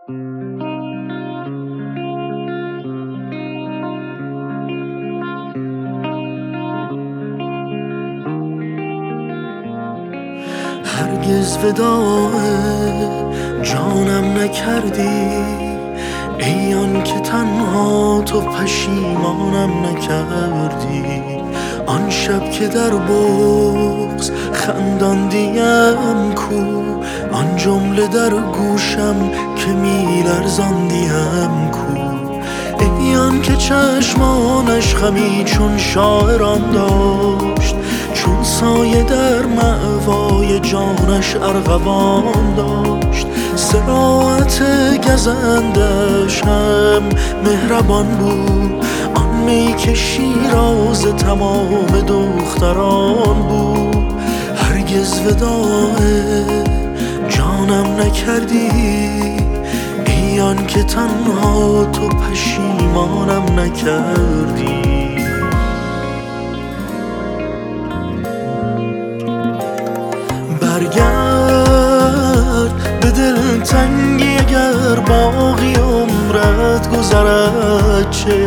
هرگز وداع جانم نکردی، ای آن که تنها تو پشیمانم نکردی. آن شب که در بغض خنداندیم کو، آن جمله در گوشم که میلرزاندیم کو. ای آن که چشمانش خمی چون شاعران داشت، چون سایه در مأوای جانش ارغوان داشت. صراحت گزندش هم مهربان بود، آن می که شیراز تمام دختران بود. هرگز وداع جانم نکردی، ای آن که تنها تو پشیمانم نکردی. برگرد به دلتنگی اگر باقی عمرت گذرد چه،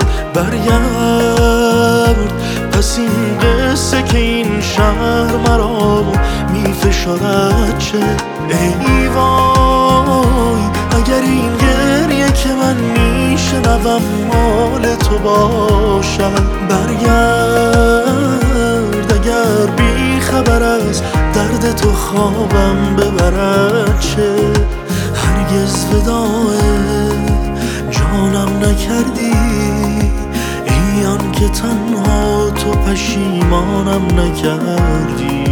برگرد پس این قصه که این شهر مرا میفشارد چه. ای وای اگر این گریه که من میشنوم مال تو باشد، برگرد اگر بی خبر از درد تو خوابم ببرد چه. هرگز وداع جانم نکردی، ای آن که تنها تو پشیمانم نکردی.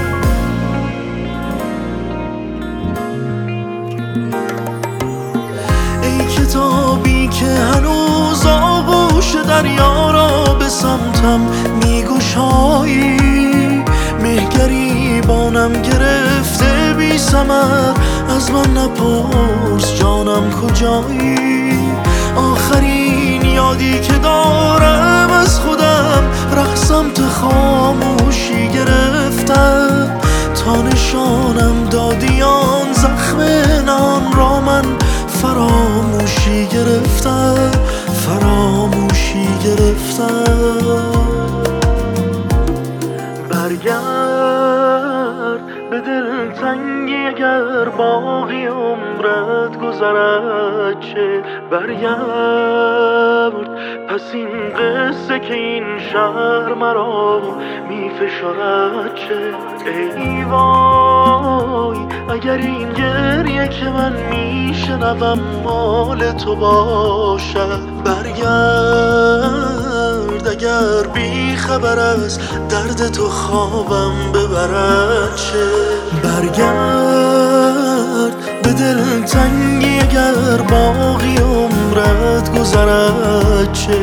ای کتابی که هنوز آغوش دریا را به سمتم میگشایی، مهگریبانم گرفته بی ثمر، از من نپرس جانم کجایی. آخرین یادی که دارم از خودم رقصم تو خاموشی گرفتم، تا نشانم دادی آن زخم نان را من فراموشی گرفتم، فراموشی گرفتم. برگرد به دلتنگی اگر باقی عمرت گذرد چه، برگرد پس این قصه که این شهر مرا میفشارد چه. ای وای اگر این گریه که من میشنوم مال تو باشد، برگرد اگر بی خبر از درد تو خوابم ببرد چه. برگرد به دلتنگی اگر باقی عمرت گذرد چه،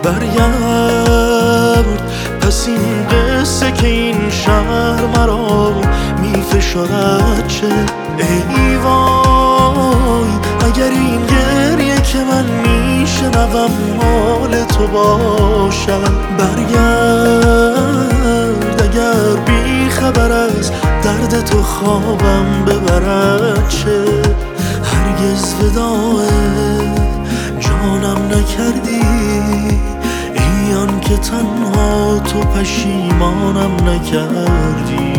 برگرد پس این قصه که این شهر مرا میفشارد چه. ای وای اگر این گریه که من میشنوم مال تو باشد، برگرد اگر بی خبر از درد تو خوابم ببرد چه. هرگز وداع جانم نکردی، ای آن که تنها تو پشیمانم نکردی.